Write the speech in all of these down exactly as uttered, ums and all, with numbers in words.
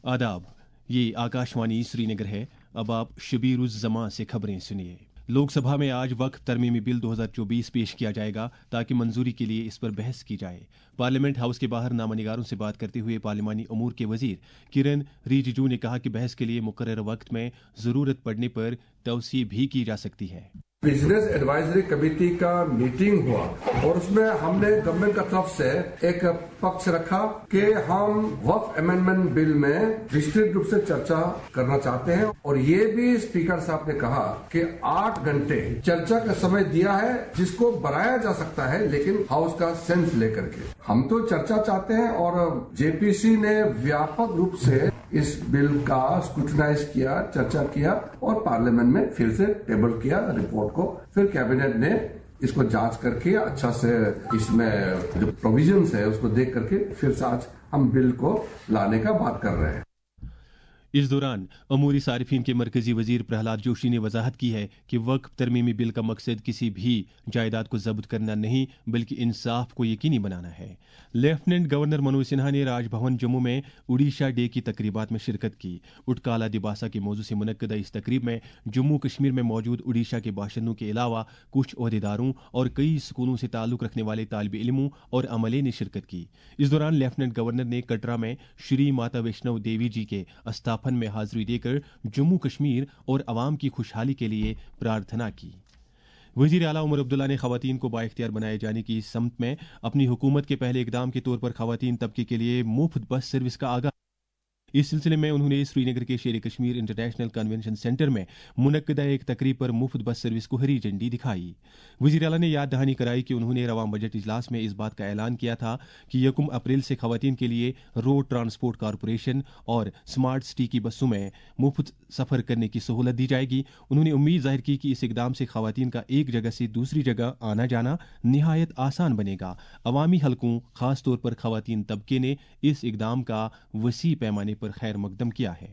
आदाब, ये आकाशवाणी श्रीनगर है। अब आप शबीर उज़ ज़मां से खबरें सुनिए। लोकसभा में आज वक्फ तरमीमी बिल दो हज़ार चौबीस पेश किया जाएगा ताकि मंजूरी के लिए इस पर बहस की जाए। पार्लियामेंट हाउस के बाहर नामानिगारों से बात करते हुए पार्लिमानी अमूर के वजीर किरण रिजिजू ने कहा कि बहस के लिए मुकर्रर वक्त में जरूरत पड़ने पर तौसी भी की जा सकती है। बिजनेस एडवाइजरी कमेटी का मीटिंग हुआ और उसमें हमने गवर्नमेंट का तरफ से एक पक्ष रखा कि हम वक्फ अमेंडमेंट बिल में विस्तृत रूप से चर्चा करना चाहते हैं और ये भी स्पीकर साहब ने कहा कि आठ घंटे चर्चा का समय दिया है जिसको बढ़ाया जा सकता है, लेकिन हाउस का सेंस लेकर के। हम तो चर्चा चाहते हैं और जेपीसी ने व्यापक रूप से इस बिल का स्क्रूटनाइज किया, चर्चा किया और पार्लियामेंट में फिर से टेबल किया रिपोर्ट को। फिर कैबिनेट ने इसको जांच करके अच्छा से इसमें जो प्रोविजंस है उसको देख करके फिर से आज हम बिल को लाने का बात कर रहे हैं। इस दौरान अमूरी सारिफीन के मरकजी वजीर प्रहलाद जोशी ने वजाहत की है कि वक्फ तरमीमी बिल का मकसद किसी भी जायदाद को जब्त करना नहीं बल्कि इंसाफ को यकीनी बनाना है। लेफ्टिनेंट गवर्नर मनोज सिन्हा ने राजभवन जम्मू में उड़ीसा डे की तकरीबात में शिरकत की। उटकाला दिबासा के मौजू से मुनक्कदा इस तकरीब में जम्मू कश्मीर में मौजूद उड़ीसा के बाशिंदों के अलावा कुछ ओहदेदारों और कई स्कूलों से ताल्लुक रखने वाले तालिब इल्मों और अमले ने शिरकत की। इस दौरान लेफ्टिनेंट गवर्नर ने कटरा में श्री माता वैष्णव देवी जी के स्थापन में हाजिरी देकर जम्मू कश्मीर और अवाम की खुशहाली के लिए प्रार्थना की। वजीर आला उमर अब्दुल्ला ने खवातीन को बाइख्तियार बनाए जाने की समत में अपनी हुकूमत के पहले इकदाम के तौर पर खवातीन तबके के लिए मुफ्त बस सर्विस का आगाज। इस सिलसिले में उन्होंने श्रीनगर के शेर कश्मीर इंटरनेशनल कन्वेंशन सेंटर में मुनक्कदा एक तकरीब पर मुफ्त बस सर्विस को हरी झंडी दिखाई। वज़ीर आला ने याद दहानी कराई कि उन्होंने रवां बजट इजलास में इस बात का ऐलान किया था कि यकम अप्रैल से खवातीन के लिए रोड ट्रांसपोर्ट कॉरपोरेशन और स्मार्ट सिटी की बसों में मुफ्त सफर करने की सहूलत दी जाएगी। उन्होंने उम्मीद जाहिर की कि इस इकदाम से खवातीन का एक जगह से दूसरी जगह आना जाना निहायत आसान बनेगा। अवामी हलकों खास तौर पर खवातीन तबके ने इस इकदाम का वसी पैमाने पर खैर मकदम किया है।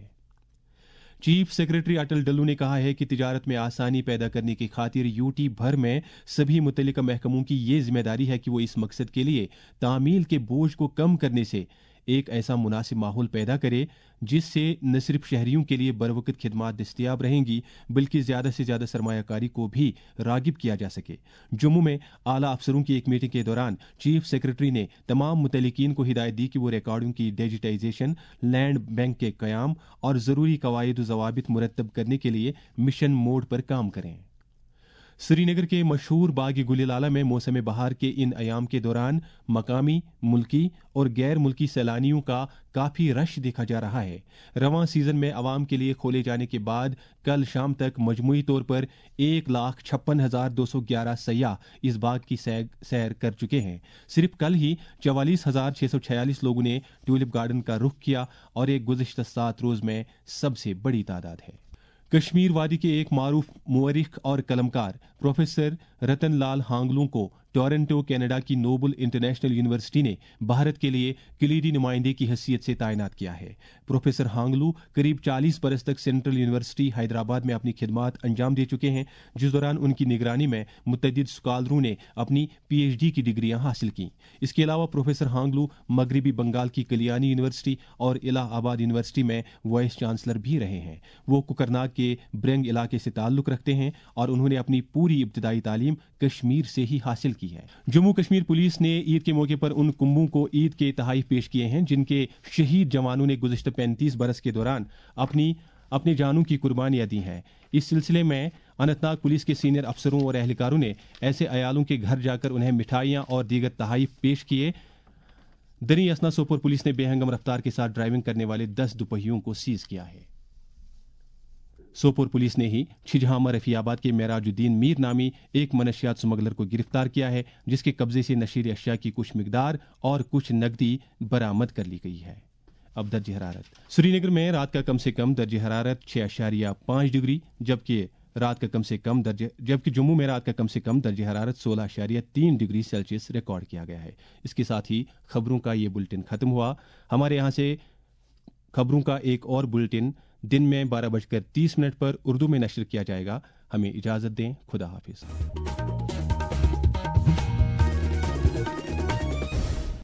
चीफ सेक्रेटरी अटल डल्लू ने कहा है कि तिजारत में आसानी पैदा करने की खातिर यूटी भर में सभी मुतल्लिका महकमों की ये जिम्मेदारी है कि वो इस मकसद के लिए तामील के बोझ को कम करने से एक ऐसा मुनासिब माहौल पैदा करे जिससे न सिर्फ शहरियों के लिए बरवकत खिदमात दस्तियाब रहेंगी बल्कि ज्यादा से ज्यादा सरमायाकारी को भी रागिब किया जा सके। जम्मू में आला अफसरों की एक मीटिंग के दौरान चीफ सेक्रेटरी ने तमाम मुतल्लिकीन को हिदायत दी कि वो रिकॉर्डों की डिजिटाइजेशन, लैंड बैंक के कयाम और जरूरी कवायद ज़वाबित मुरतब करने के लिए मिशन मोड पर काम करें। श्रीनगर के मशहूर बाग गुलिलाला में मौसम बहार के इन अयाम के दौरान मकामी, मुल्की और गैर मुल्की सैलानियों का काफी रश देखा जा रहा है। रवां सीजन में अवाम के लिए खोले जाने के बाद कल शाम तक मजमूई तौर पर एक लाख छप्पन हजार दो सौ ग्यारह सयाह इस बाग की सैर कर चुके हैं। सिर्फ कल ही चवालीस हजार छह सौ छियालीस लोगों ने ट्यूलिप गार्डन का रुख किया और एक गुज़िश्ता सात रोज में सबसे बड़ी तादाद है। कश्मीर वादी के एक मारूफ मुअर्रिख और कलमकार प्रोफेसर रतन लाल हांगलू को टोरंटो कनाडा की नोबल इंटरनेशनल यूनिवर्सिटी ने भारत के लिए कलीदी नुमाइंदे की हैसियत से तैनात किया है। प्रोफेसर हांगलू करीब चालीस बरस तक सेंट्रल यूनिवर्सिटी हैदराबाद में अपनी खिदमात अंजाम दे चुके हैं, जिस दौरान उनकी निगरानी में मुतअद्दिद स्कॉलरों ने अपनी पीएचडी की डिग्रियां हासिल की। इसके अलावा प्रोफेसर हांगलू मगरबी बंगाल की कलियानी यूनिवर्सिटी और इलाहाबाद यूनिवर्सिटी में वाइस चांसलर भी रहे हैं। वो कुकरनाग के ब्रेंग इलाके से ताल्लुक रखते हैं और उन्होंने अपनी पूरी इब्तिदाई तालीम कश्मीर से ही हासिल की है। जम्मू कश्मीर पुलिस ने ईद के मौके पर उन कुंभों को ईद के तहाइफ पेश किए हैं जिनके शहीद जवानों ने गुज़िश्ता पैंतीस बरस के दौरान अपनी अपने जानों की कुर्बानियां दी हैं। इस सिलसिले में अनंतनाग पुलिस के सीनियर अफसरों और एहलकारों ने ऐसे अयालों के घर जाकर उन्हें मिठाइयां और दीगर तहाइफ पेश किए। दरी असना सोपोर पुलिस ने बेहंगम रफ्तार के साथ ड्राइविंग करने वाले दस दुपहियों को सीज किया है। सोपोर पुलिस ने ही छिजहामा रफियाबाद के मेराजुद्दीन मीर नामी एक मनशियात स्मगलर को गिरफ्तार किया है, जिसके कब्जे से नशीली अशिया की कुछ मिकदार और कुछ नकदी बरामद कर ली गई है। अब दर्ज हरारत श्रीनगर में रात का कम से कम दर्ज हरारत छह अशारिया पाँच डिग्री जबकि रात का कम से कम दर्ज जबकि जम्मू में रात का कम से कम दर्ज हरारत सोलह अशारिया तीन डिग्री सेल्सियस रिकॉर्ड किया गया है। इसके साथ ही खबरों का ये बुलेटिन खत्म हुआ। हमारे यहाँ से खबरों का एक और बुलेटिन दिन में बारह बजकर तीस मिनट पर उर्दू में नशर किया जाएगा। हमें इजाजत दें। खुदा हाफिज।